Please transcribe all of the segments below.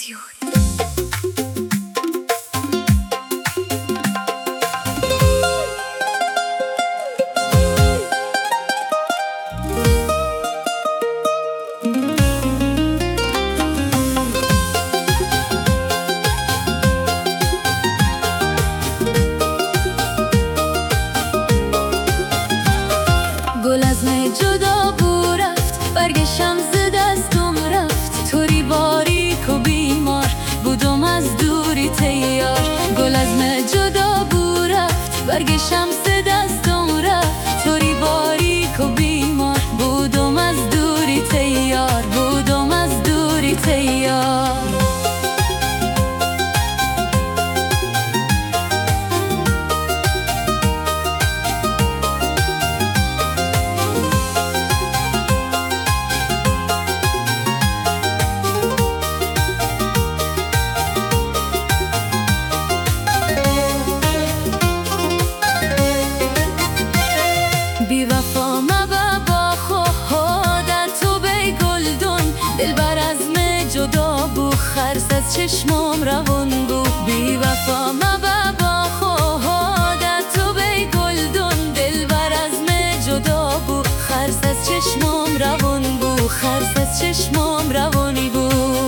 گل از من جدا بو رفت، برگشم ز دستم رفت. طوری باریک و بیمار بودم از دوری تیار. گل از من جدا بو رفت، برگشم ز دستم رفت. طوری باریک و بیمار بودم از دوری تیار. بودم از دوری تیار. بی وفا مبا با خودت تو بی گلدون. دلبر از من جدا بو، خرس از چشمم روان بو. بی وفا مبا با خودت تو بی گلدون. دلبر از من جدا بو، خرس از چشمم روان بو. خرس از چشمم روانی بو.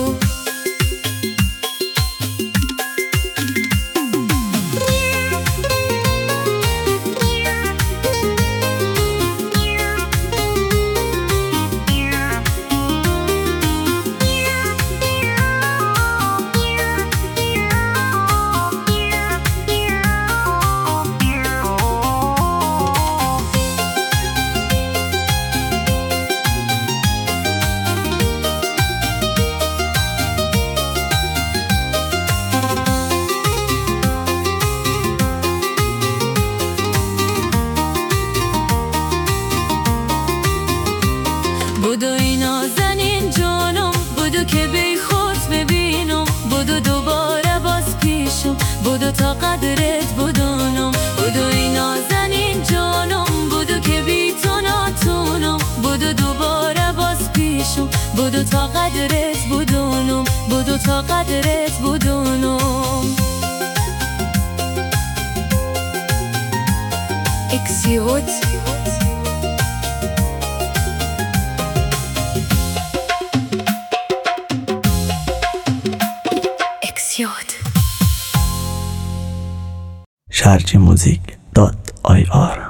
بودو این نازنین جانم، بودو که بی خود ببینم. بودو دوباره باز پیشم، بودو تا قدرت بدونم. بودو این نازنین جانم، بودو که بی تو ناتونم. بودو دوباره باز پیشم، بودو تا قدرت بدونم. بودو تا قدرت بدونم. اکسیوت sharjmusic.ir